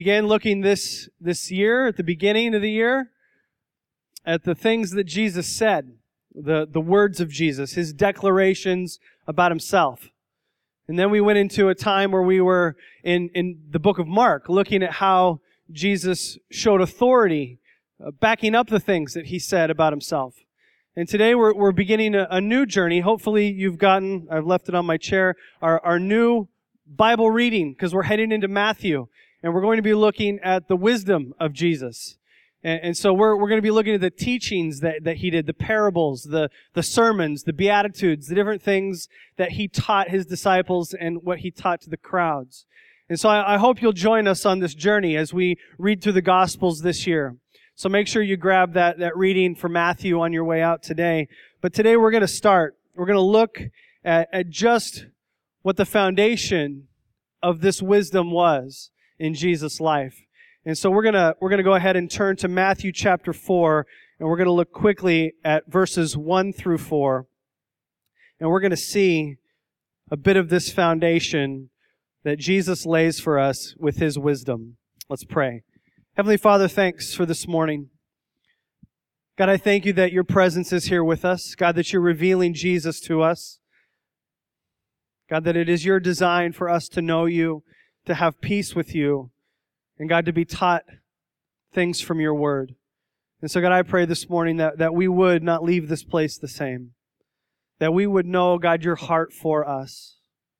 Began looking this year, at the beginning of the year, at the things that Jesus said, the words of Jesus, his declarations about himself. And then we went into a time where we were in the book of Mark, looking at how Jesus showed authority, backing up the things that he said about himself. And today we're beginning a new journey. Hopefully you've gotten, I've left it on my chair, our new Bible reading, because we're heading into Matthew. And we're going to be looking at the wisdom of Jesus. And so we're going to be looking at the teachings that he did, the parables, the sermons, the beatitudes, the different things that he taught his disciples and what he taught to the crowds. And so I hope you'll join us on this journey as we read through the Gospels this year. So make sure you grab that reading for Matthew on your way out today. But today we're going to look at just what the foundation of this wisdom was in Jesus' life. And so we're gonna go ahead and turn to Matthew chapter 4, and we're gonna look quickly at verses 1 through 4. And we're gonna see a bit of this foundation that Jesus lays for us with his wisdom. Let's pray. Heavenly Father, thanks for this morning. God, I thank you that your presence is here with us. God, that you're revealing Jesus to us. God, that it is your design for us to know you, to have peace with you, and God, to be taught things from your word. And so God, I pray this morning that we would not leave this place the same. That we would know, God, your heart for us.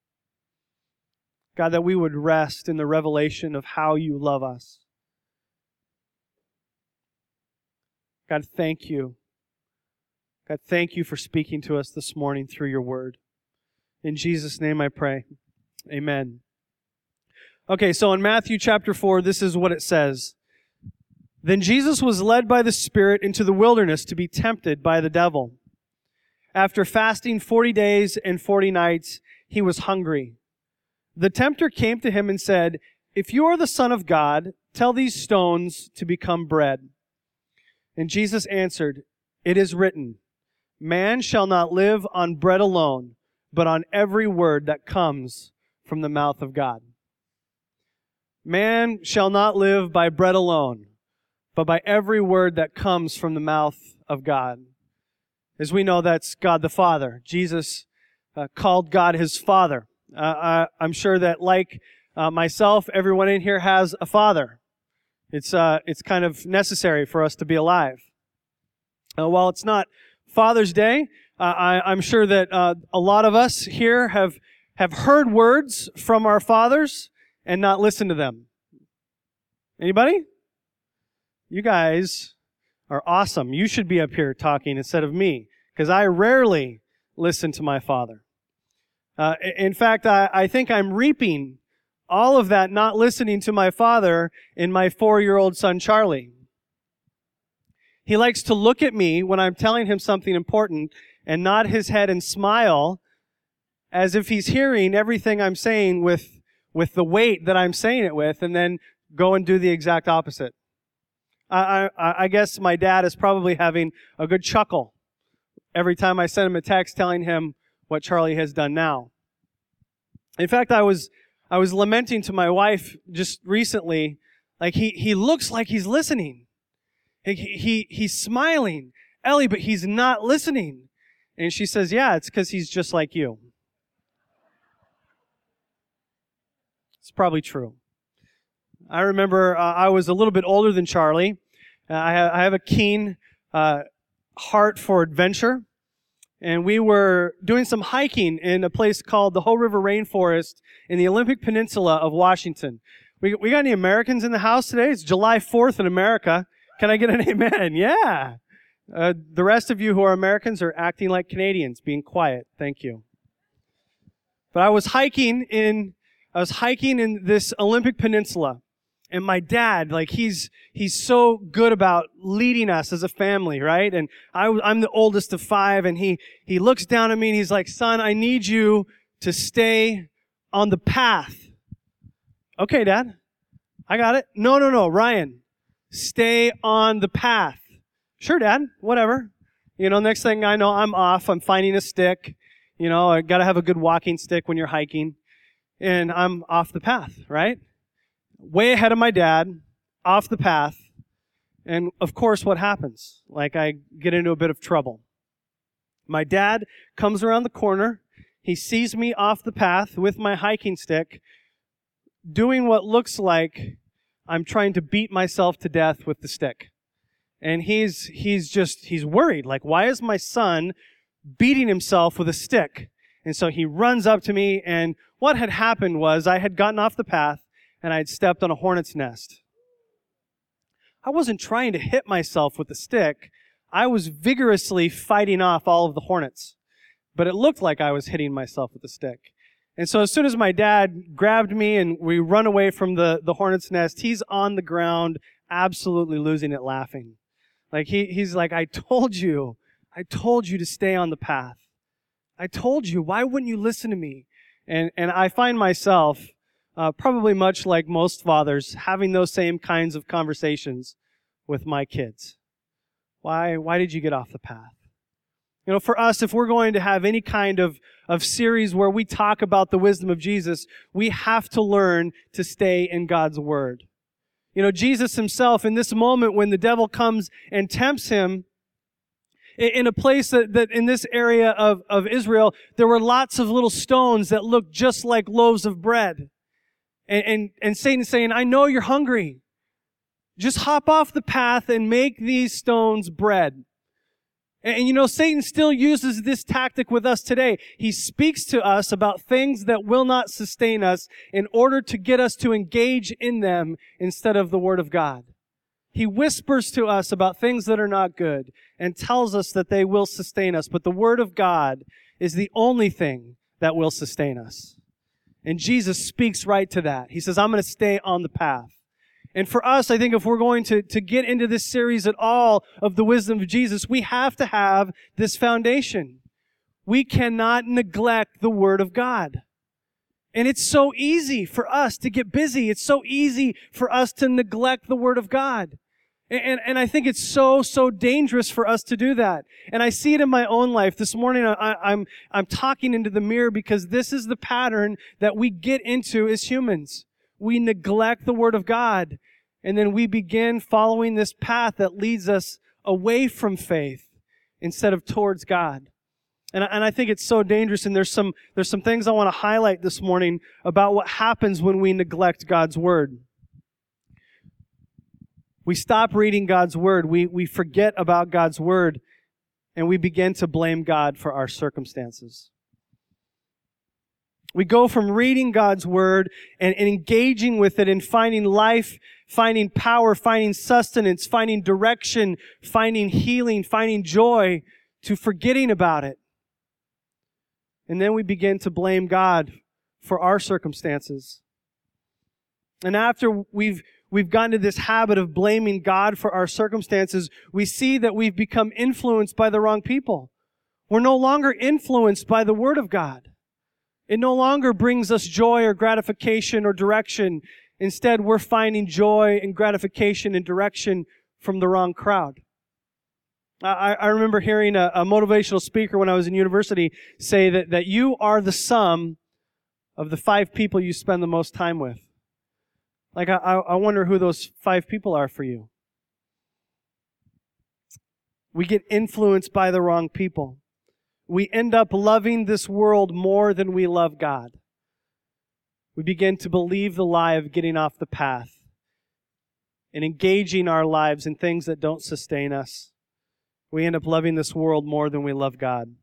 God, that we would rest in the revelation of how you love us. God, thank you. God, thank you for speaking to us this morning through your word. In Jesus' name I pray. Amen. Okay, so in Matthew chapter 4, this is what it says. Then Jesus was led by the Spirit into the wilderness to be tempted by the devil. After fasting 40 days and 40 nights, he was hungry. The tempter came to him and said, "If you are the Son of God, tell these stones to become bread." And Jesus answered, "It is written, man shall not live on bread alone, but on every word that comes from the mouth of God." Man shall not live by bread alone, but by every word that comes from the mouth of God. As we know, that's God the Father. Jesus called God his Father. I'm sure that like myself, everyone in here has a father. It's kind of necessary for us to be alive. While it's not Father's Day, I'm sure that a lot of us here have heard words from our fathers and not listened to them. Anybody? You guys are awesome. You should be up here talking instead of me, because I rarely listen to my father. In fact, I think I'm reaping all of that not listening to my father in my 4-year-old son, Charlie. He likes to look at me when I'm telling him something important and nod his head and smile as if he's hearing everything I'm saying with the weight that I'm saying it with, and then go and do the exact opposite. I guess my dad is probably having a good chuckle every time I send him a text telling him what Charlie has done now. In fact, I was lamenting to my wife just recently, like he looks like he's listening. He's smiling, Ellie, but he's not listening. And she says, "Yeah, it's because he's just like you." It's probably true. I remember I was a little bit older than Charlie. I have a keen heart for adventure. And we were doing some hiking in a place called the Hoh River Rainforest in the Olympic Peninsula of Washington. We got any Americans in the house today? It's July 4th in America. Can I get an amen? Yeah. The rest of you who are Americans are acting like Canadians, being quiet. Thank you. But I was hiking in this Olympic Peninsula. And my dad, like he's so good about leading us as a family, right? And I'm the oldest of 5, and he looks down at me and he's like, "Son, I need you to stay on the path." "Okay, Dad, I got it." No, Ryan, stay on the path." "Sure, Dad, whatever." Next thing I know, I'm off. I'm finding a stick. I gotta have a good walking stick when you're hiking. And I'm off the path, right? way ahead of my dad, off the path. And of course, what happens? Like, I get into a bit of trouble. My dad comes around the corner. He sees me off the path with my hiking stick, doing what looks like I'm trying to beat myself to death with the stick. And he's worried. Like, why is my son beating himself with a stick? And so he runs up to me, and what had happened was I had gotten off the path and I had stepped on a hornet's nest. I wasn't trying to hit myself with the stick. I was vigorously fighting off all of the hornets. But it looked like I was hitting myself with the stick. And so as soon as my dad grabbed me and we run away from the hornet's nest, he's on the ground, absolutely losing it, laughing. Like, he's like, I told you to stay on the path. I told you, why wouldn't you listen to me? And I find myself, probably much like most fathers, having those same kinds of conversations with my kids. Why did you get off the path? You know, for us, if we're going to have any kind of series where we talk about the wisdom of Jesus, we have to learn to stay in God's Word. You know, Jesus himself, in this moment when the devil comes and tempts him, in a place that in this area of Israel, there were lots of little stones that looked just like loaves of bread. And Satan saying, I know you're hungry. Just hop off the path and make these stones bread. And you know, Satan still uses this tactic with us today. He speaks to us about things that will not sustain us in order to get us to engage in them instead of the Word of God. He whispers to us about things that are not good and tells us that they will sustain us. But the Word of God is the only thing that will sustain us. And Jesus speaks right to that. He says, I'm going to stay on the path. And for us, I think if we're going to get into this series at all of the wisdom of Jesus, we have to have this foundation. We cannot neglect the Word of God. And it's so easy for us to get busy. It's so easy for us to neglect the Word of God. And I think it's so dangerous for us to do that. And I see it in my own life. This morning, I'm talking into the mirror because this is the pattern that we get into as humans. We neglect the Word of God, and then we begin following this path that leads us away from faith instead of towards God. And I think it's so dangerous, and there's some things I want to highlight this morning about what happens when we neglect God's Word. We stop reading God's Word, we forget about God's Word, and we begin to blame God for our circumstances. We go from reading God's Word and engaging with it and finding life, finding power, finding sustenance, finding direction, finding healing, finding joy, to forgetting about it. And then we begin to blame God for our circumstances. And after we've gotten to this habit of blaming God for our circumstances, we see that we've become influenced by the wrong people. We're no longer influenced by the Word of God. It no longer brings us joy or gratification or direction. Instead, we're finding joy and gratification and direction from the wrong crowd. I remember hearing a motivational speaker when I was in university say that you are the sum of the 5 people you spend the most time with. Like, I wonder who those 5 people are for you. We get influenced by the wrong people. We end up loving this world more than we love God. We begin to believe the lie of getting off the path and engaging our lives in things that don't sustain us. We end up loving this world more than we love God.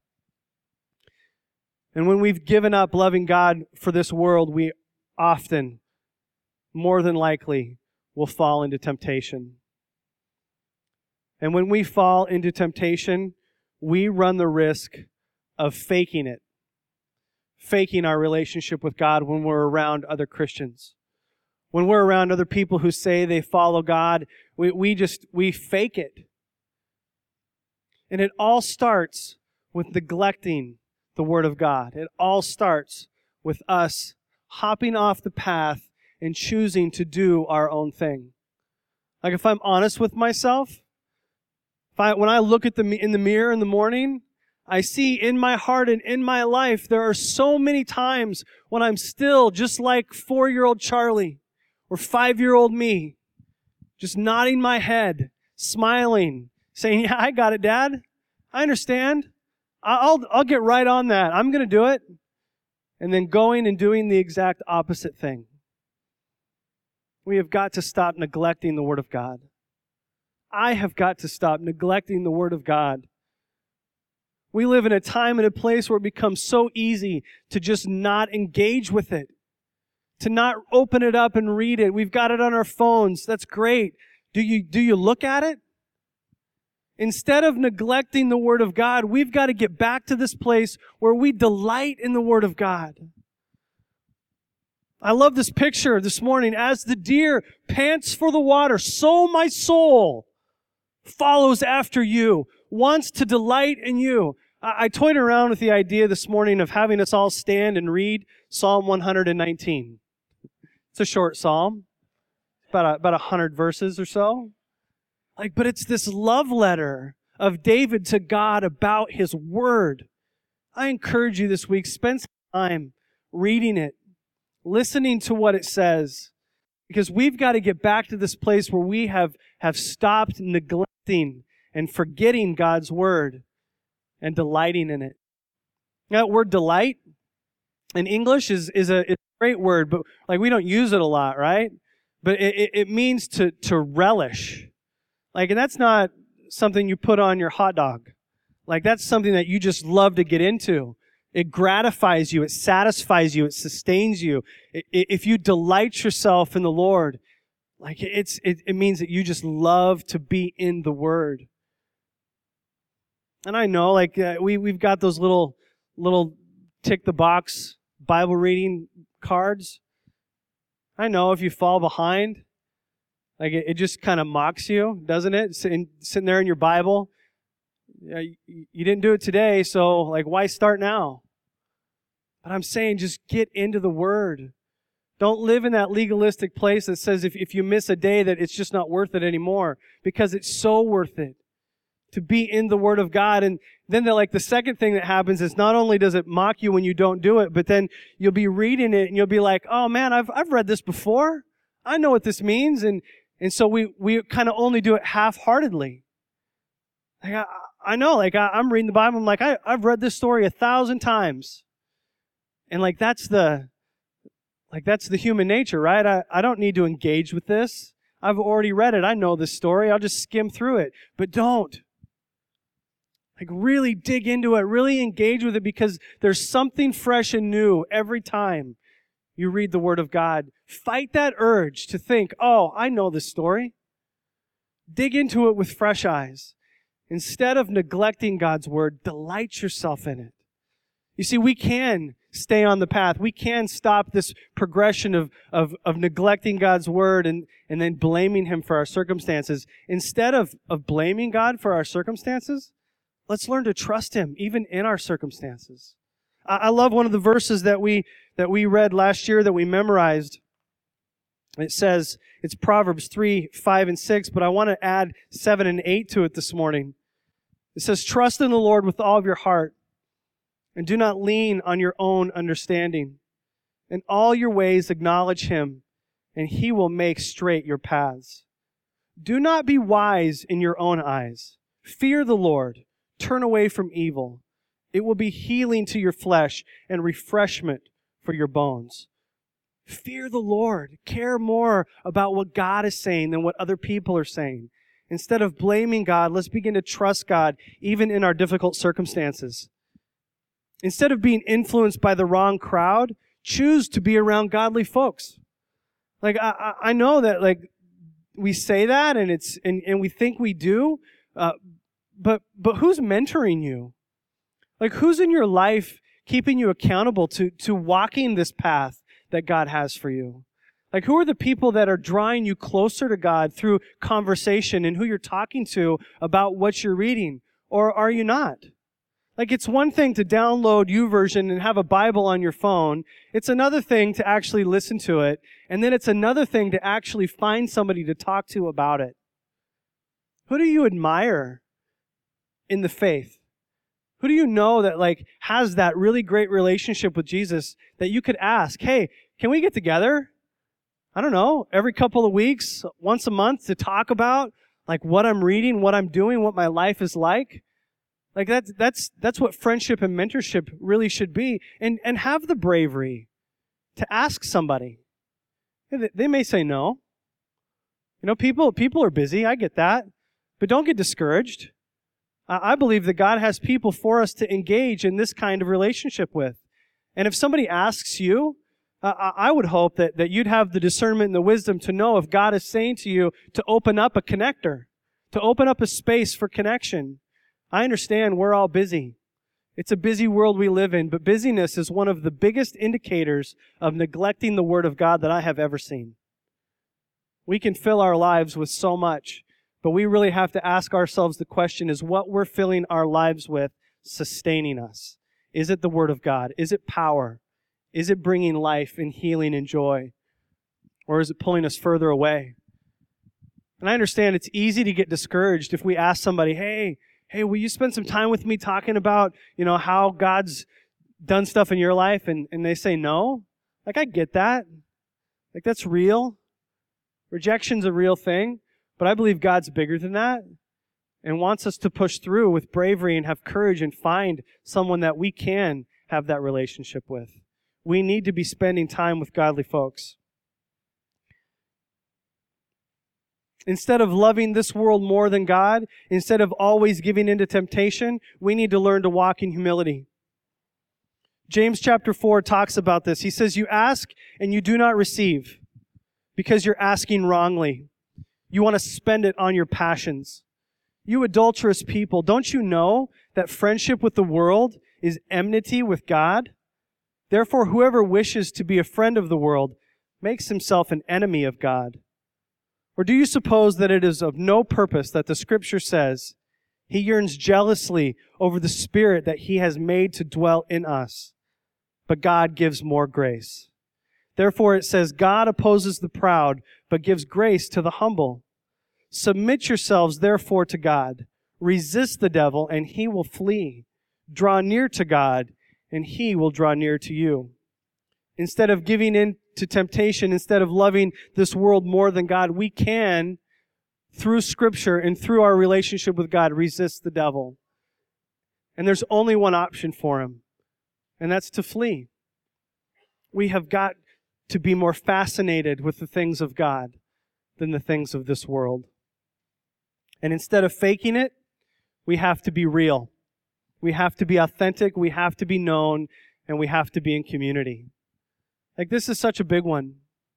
And when we've given up loving God for this world, we often, more than likely, will fall into temptation. And when we fall into temptation, we run the risk of faking it. Faking our relationship with God when we're around other Christians. When we're around other people who say they follow God, we fake it. And it all starts with neglecting the Word of God. It all starts with us hopping off the path and choosing to do our own thing. Like, if I'm honest with myself, when I look in the mirror in the morning, I see in my heart and in my life, there are so many times when I'm still just like 4-year-old Charlie, Or 5-year-old me, just nodding my head, smiling, saying, yeah, I got it, Dad. I understand. I'll get right on that. I'm going to do it. And then going and doing the exact opposite thing. We have got to stop neglecting the Word of God. I have got to stop neglecting the Word of God. We live in a time and a place where it becomes so easy to just not engage with it, to not open it up and read it. We've got it on our phones. That's great. Do you look at it? Instead of neglecting the Word of God, we've got to get back to this place where we delight in the Word of God. I love this picture this morning. As the deer pants for the water, so my soul follows after you, wants to delight in you. I toyed around with the idea this morning of having us all stand and read Psalm 119. It's a short psalm, about 100 verses or so. But it's this love letter of David to God about His Word. I encourage you this week, spend some time reading it, listening to what it says, because we've got to get back to this place where we have stopped neglecting and forgetting God's Word and delighting in it. Now, that word delight in English is a great word, but we don't use it a lot, right? But it means to relish. And that's not something you put on your hot dog. That's something that you just love to get into. It gratifies you. It satisfies you. It sustains you. If you delight yourself in the Lord, it means that you just love to be in the Word. And I know, we've got those little tick the box Bible reading cards. I know if you fall behind, it just kind of mocks you, doesn't it? Sitting there in your Bible. You didn't do it today, so why start now? But I'm saying just get into the Word. Don't live in that legalistic place that says if you miss a day that it's just not worth it anymore, because it's so worth it to be in the Word of God. And then the second thing that happens is not only does it mock you when you don't do it, but then you'll be reading it and you'll be like, oh man, I've read this before. I know what this means. And so we kind of only do it half-heartedly. I know, I'm reading the Bible, I'm like, I've read this story 1,000 times. And that's the human nature, right? I don't need to engage with this. I've already read it. I know this story. I'll just skim through it. But don't. Really dig into it. Really engage with it, because there's something fresh and new every time you read the Word of God. Fight that urge to think, oh, I know this story. Dig into it with fresh eyes. Instead of neglecting God's Word, delight yourself in it. You see, we can stay on the path. We can stop this progression of neglecting God's Word and then blaming Him for our circumstances. Instead of blaming God for our circumstances, let's learn to trust Him even in our circumstances. I love one of the verses that we read last year that we memorized. It says, it's Proverbs 3, 5, and 6, but I want to add 7 and 8 to it this morning. It says, trust in the Lord with all of your heart, and do not lean on your own understanding. In all your ways acknowledge Him, and He will make straight your paths. Do not be wise in your own eyes. Fear the Lord. Turn away from evil. It will be healing to your flesh and refreshment for your bones. Fear the Lord. Care more about what God is saying than what other people are saying. Instead of blaming God, let's begin to trust God even in our difficult circumstances. Instead of being influenced by the wrong crowd, choose to be around godly folks. I know that we say that and we think we do, but who's mentoring you? Who's in your life keeping you accountable to walking this path that God has for you? Who are the people that are drawing you closer to God through conversation and who you're talking to about what you're reading? Or are you not? It's one thing to download YouVersion and have a Bible on your phone. It's another thing to actually listen to it. And then it's another thing to actually find somebody to talk to about it. Who do you admire in the faith? Who do you know that has that really great relationship with Jesus that you could ask, hey, can we get together? I don't know, every couple of weeks, once a month to talk about like what I'm reading, what I'm doing, what my life is like. Like that's what friendship and mentorship really should be. And have the bravery to ask somebody. They may say no. People are busy. I get that. But don't get discouraged. I believe that God has people for us to engage in this kind of relationship with. And if somebody asks you, I would hope that you'd have the discernment and the wisdom to know if God is saying to you to open up a connector, to open up a space for connection. I understand we're all busy. It's a busy world we live in, but busyness is one of the biggest indicators of neglecting the Word of God that I have ever seen. We can fill our lives with so much, but we really have to ask ourselves the question, is what we're filling our lives with sustaining us? Is it the Word of God? Is it power? Is it bringing life and healing and joy? Or is it pulling us further away? And I understand it's easy to get discouraged if we ask somebody, hey, will you spend some time with me talking about, how God's done stuff in your life? And they say no. Like, I get that. Like, that's real. Rejection's a real thing. But I believe God's bigger than that and wants us to push through with bravery and have courage and find someone that we can have that relationship with. We need to be spending time with godly folks. Instead of loving this world more than God, instead of always giving in to temptation, we need to learn to walk in humility. James chapter 4 talks about this. He says, you ask and you do not receive because you're asking wrongly. You want to spend it on your passions. You adulterous people, don't you know that friendship with the world is enmity with God? Therefore, whoever wishes to be a friend of the world makes himself an enemy of God. Or do you suppose that it is of no purpose that the Scripture says, He yearns jealously over the Spirit that He has made to dwell in us, but God gives more grace. Therefore it says, God opposes the proud, but gives grace to the humble. Submit yourselves therefore to God. Resist the devil, and he will flee. Draw near to God, and He will draw near to you. Instead of giving in to temptation, instead of loving this world more than God, we can, through Scripture and through our relationship with God, resist the devil. And there's only one option for him, and that's to flee. We have got to be more fascinated with the things of God than the things of this world. And instead of faking it, we have to be real. We have to be authentic, we have to be known, and we have to be in community. Like, this is such a big one.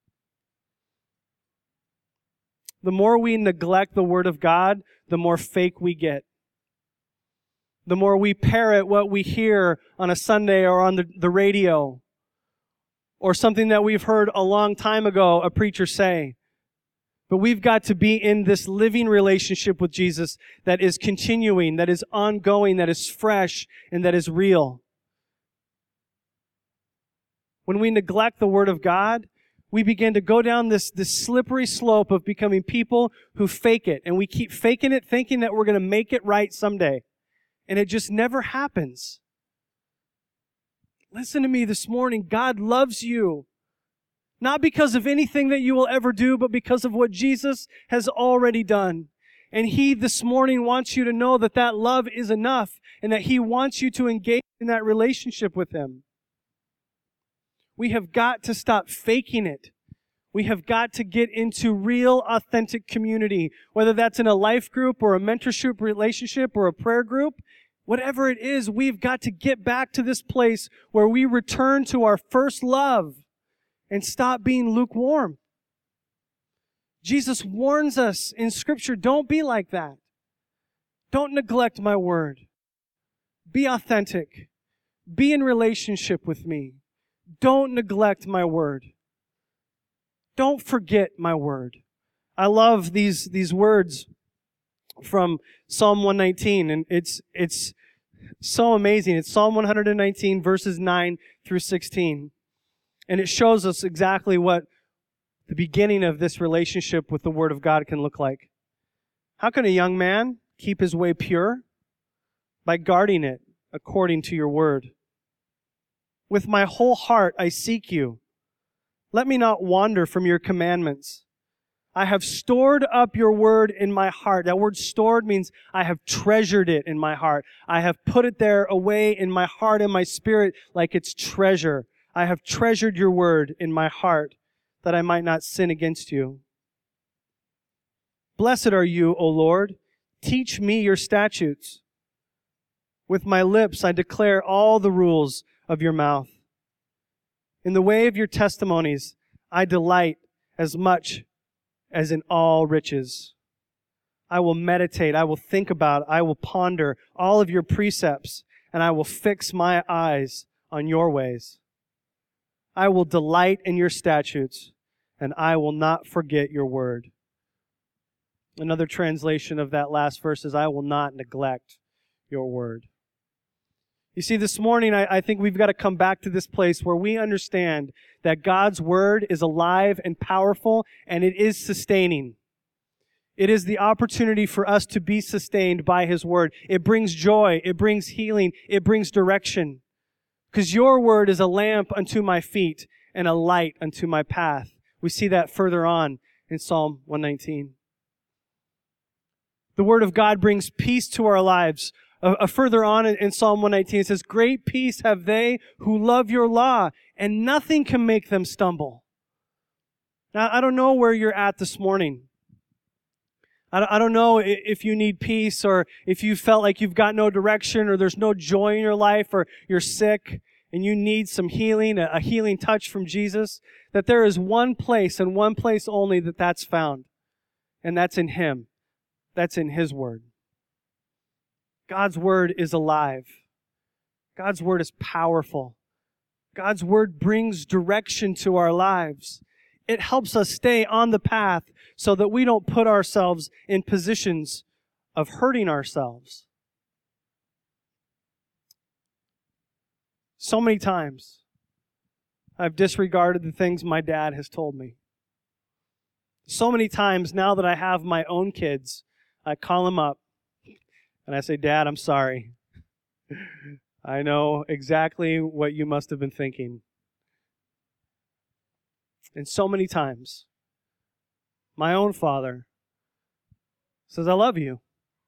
The more we neglect the Word of God, the more fake we get. The more we parrot what we hear on a Sunday or on the radio, or something that we've heard a long time ago a preacher say. But we've got to be in this living relationship with Jesus that is continuing, that is ongoing, that is fresh, and that is real. When we neglect the Word of God, we begin to go down this slippery slope of becoming people who fake it. And we keep faking it, thinking that we're going to make it right someday. And it just never happens. Listen to me this morning. God loves you. Not because of anything that you will ever do, but because of what Jesus has already done. And He this morning wants you to know that that love is enough and that He wants you to engage in that relationship with Him. We have got to stop faking it. We have got to get into real, authentic community, whether that's in a life group or a mentorship relationship or a prayer group. Whatever it is, we've got to get back to this place where we return to our first love and stop being lukewarm. Jesus warns us in Scripture, don't be like that. Don't neglect my word. Be authentic. Be in relationship with me. Don't neglect my word. Don't forget my word. I love these words from Psalm 119, and it's so amazing. It's Psalm 119, verses 9 through 16. And it shows us exactly what the beginning of this relationship with the Word of God can look like. How can a young man keep his way pure? By guarding it according to your word. With my whole heart I seek you. Let me not wander from your commandments. I have stored up your word in my heart. That word stored means I have treasured it in my heart. I have put it there away in my heart and my spirit like it's treasure. I have treasured your word in my heart that I might not sin against you. Blessed are you, O Lord. Teach me your statutes. With my lips I declare all the rules of your mouth. In the way of your testimonies I delight as much as in all riches. I will meditate, I will think about, I will ponder all of your precepts, and I will fix my eyes on your ways. I will delight in your statutes, and I will not forget your word. Another translation of that last verse is, I will not neglect your word. You see, this morning, I think we've got to come back to this place where we understand that God's word is alive and powerful, and it is sustaining. It is the opportunity for us to be sustained by his word. It brings joy. It brings healing. It brings direction. Because your word is a lamp unto my feet and a light unto my path. We see that further on in Psalm 119. The word of God brings peace to our lives. Further on in Psalm 119, it says, great peace have they who love your law, and nothing can make them stumble. Now, I don't know where you're at this morning. I don't know if you need peace, or if you felt like you've got no direction, or there's no joy in your life, or you're sick and you need some healing, a healing touch from Jesus, that there is one place and one place only that's found. And that's in him. That's in his word. God's word is alive. God's word is powerful. God's word brings direction to our lives. It helps us stay on the path so that we don't put ourselves in positions of hurting ourselves. So many times, I've disregarded the things my dad has told me. So many times, now that I have my own kids, I call them up and I say, Dad, I'm sorry. I know exactly what you must have been thinking. And so many times, my own father says, I love you.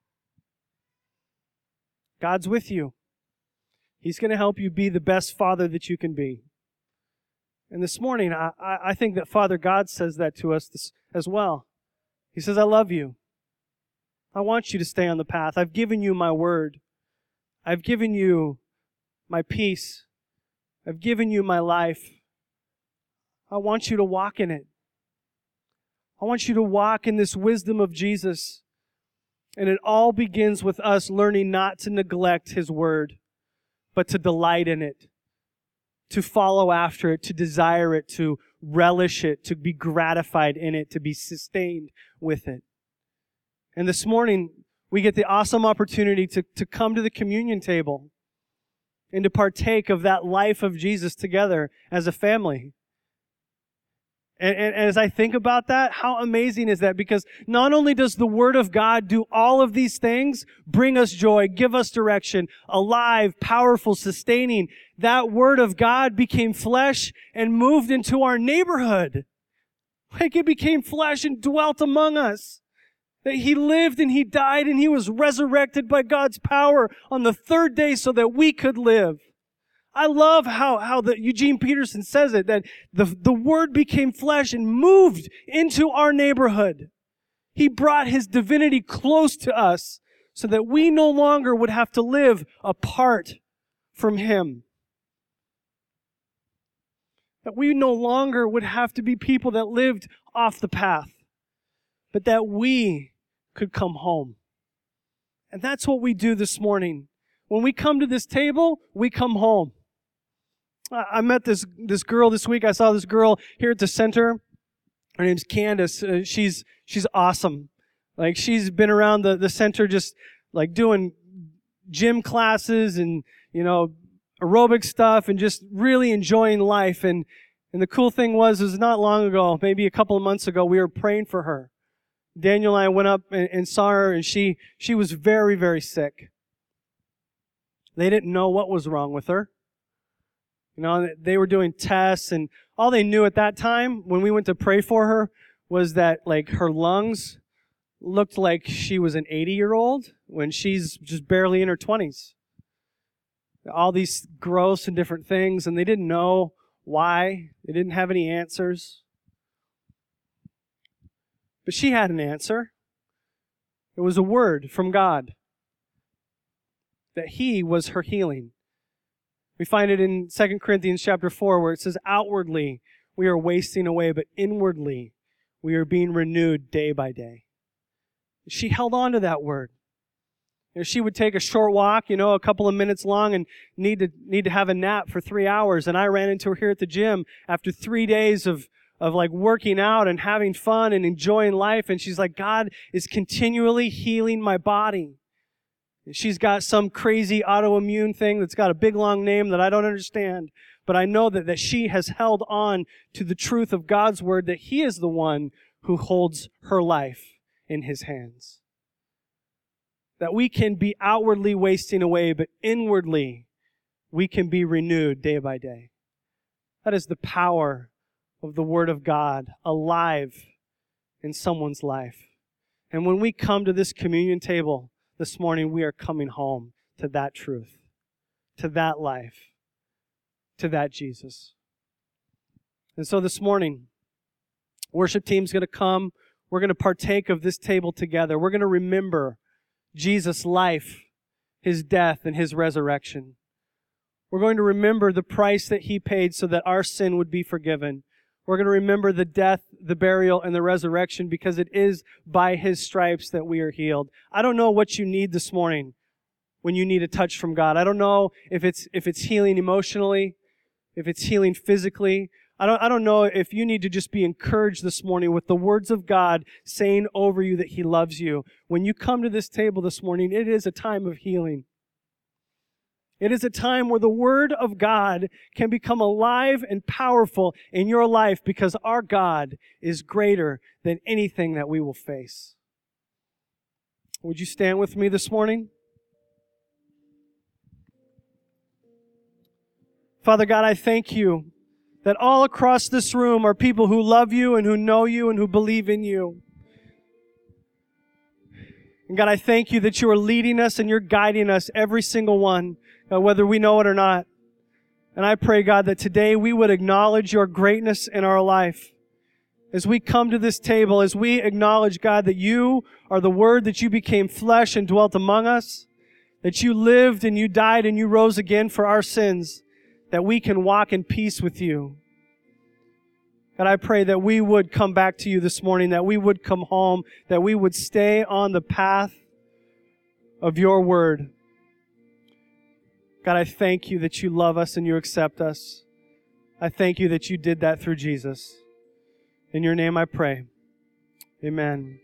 God's with you. He's going to help you be the best father that you can be. And this morning, I think that Father God says that to us as well. He says, I love you. I want you to stay on the path. I've given you my word. I've given you my peace. I've given you my life. I want you to walk in it. I want you to walk in this wisdom of Jesus. And it all begins with us learning not to neglect his word, but to delight in it, to follow after it, to desire it, to relish it, to be gratified in it, to be sustained with it. And this morning, we get the awesome opportunity to come to the communion table and to partake of that life of Jesus together as a family. And as I think about that, how amazing is that? Because not only does the Word of God do all of these things, bring us joy, give us direction, alive, powerful, sustaining, that Word of God became flesh and moved into our neighborhood. Like it became flesh and dwelt among us. That he lived and he died and he was resurrected by God's power on the third day so that we could live. I love how Eugene Peterson says it, that the Word became flesh and moved into our neighborhood. He brought his divinity close to us so that we no longer would have to live apart from him. That we no longer would have to be people that lived off the path, but that we could come home. And that's what we do this morning. When we come to this table, we come home. I met this girl this week. I saw this girl here at the center. Her name's Candace. She's awesome. Like, she's been around the center just like doing gym classes and, aerobic stuff and just really enjoying life. And the cool thing was not long ago, maybe a couple of months ago, we were praying for her. Daniel and I went up and saw her, and she was very, very sick. They didn't know what was wrong with her. They were doing tests and all they knew at that time when we went to pray for her was that like her lungs looked like she was an 80-year-old when she's just barely in her 20s. All these growths and different things, and they didn't know why. They didn't have any answers. But she had an answer. It was a word from God that He was her healing. We find it in 2 Corinthians chapter 4 where it says, outwardly we are wasting away, but inwardly we are being renewed day by day. She held on to that word. She would take a short walk, a couple of minutes long, and need to have a nap for 3 hours. And I ran into her here at the gym after 3 days of like working out and having fun and enjoying life. And she's like, God is continually healing my body. And she's got some crazy autoimmune thing that's got a big long name that I don't understand. But I know that she has held on to the truth of God's word, that He is the one who holds her life in His hands. That we can be outwardly wasting away, but inwardly we can be renewed day by day. That is the power of the Word of God alive in someone's life. And when we come to this communion table this morning, we are coming home to that truth, to that life, to that Jesus. And so this morning, worship team's going to come. We're going to partake of this table together. We're going to remember Jesus' life, His death, and His resurrection. We're going to remember the price that He paid so that our sin would be forgiven. We're going to remember the death, the burial, and the resurrection because it is by His stripes that we are healed. I don't know what you need this morning when you need a touch from God. I don't know if it's healing emotionally, if it's healing physically. I don't know if you need to just be encouraged this morning with the words of God saying over you that He loves you. When you come to this table this morning, it is a time of healing. It is a time where the Word of God can become alive and powerful in your life because our God is greater than anything that we will face. Would you stand with me this morning? Father God, I thank You that all across this room are people who love You and who know You and who believe in You. And God, I thank You that You are leading us and You're guiding us, every single one, whether we know it or not. And I pray, God, that today we would acknowledge Your greatness in our life. As we come to this table, as we acknowledge, God, that You are the Word, that You became flesh and dwelt among us, that You lived and You died and You rose again for our sins, that we can walk in peace with You. God, I pray that we would come back to You this morning, that we would come home, that we would stay on the path of Your Word. God, I thank You that You love us and You accept us. I thank You that You did that through Jesus. In Your name I pray. Amen.